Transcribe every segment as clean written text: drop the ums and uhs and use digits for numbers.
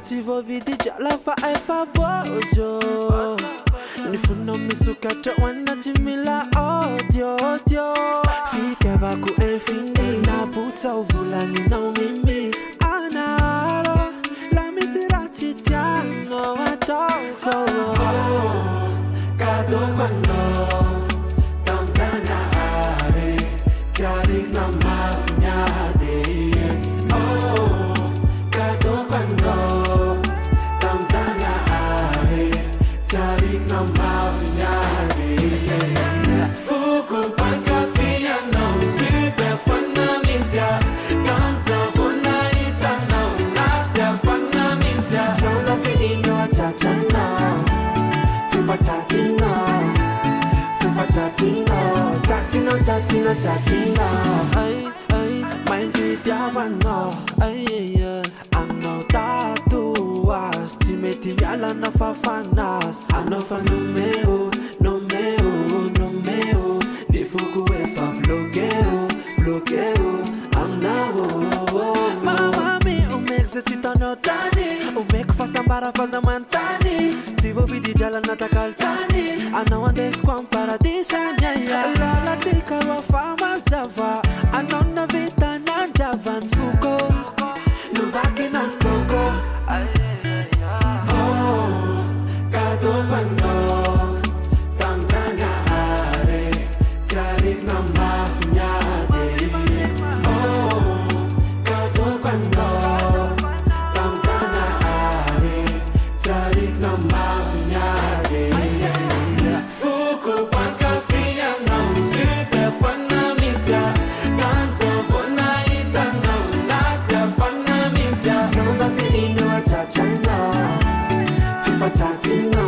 ti vou vidi già la fa e fa bojo. Ni funo mi sukato wana timila odio. Fike baku enfini na puta uvula ni no mimi. Anaro la miserati tiano atoko. Kado quando Tanzania are Tiarik na mafunyade. Oh, kado quando Tanzania are Tiarik na mafunyade. Fuku panka fia no super fundamental. Kamsa funa itana unatia fundamental. Sound of it in your chachana. Fifa chatina. Ay, mind it yavano. Ay, ano tatuas. Si meti yala na fafanas. Ano fa no meo. Di fuku e fa bloqueo. Anao. Mama mi, o me exercita notani. O me que faça para fazer mantani. Se vou pedir jala na takaltani. Ano ande squam para disanyaya. La tika wa fama zava. Ano na vita na javan fuko. No vaki na toko. Oh, kado bando. Tanzania are. Tiarik na mafunyade. Oh, kado bando. Tanzania are. Tiarik na mafunyade. Fuku panka fia no super fundamental. Kamsa funa itana unatia fundamental. Sound of it in your chachana. Fifa chatina.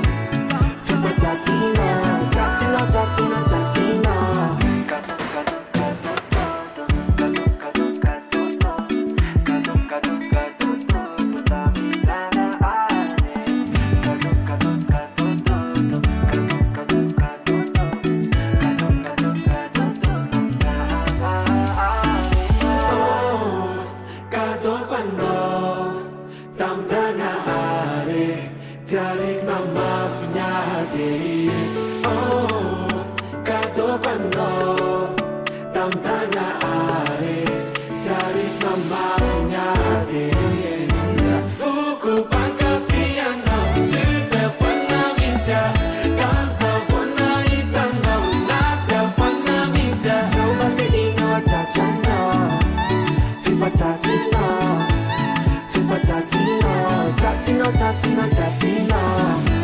Tiarik na mafunyade. Oh, kado quando Tanzania are. Tiarik na mafunyade. Fuku panka fia no super fundamental. Kamsa funa itana unatia fundamental. Sound of it in your chachana. Fifa chatina. Tatina.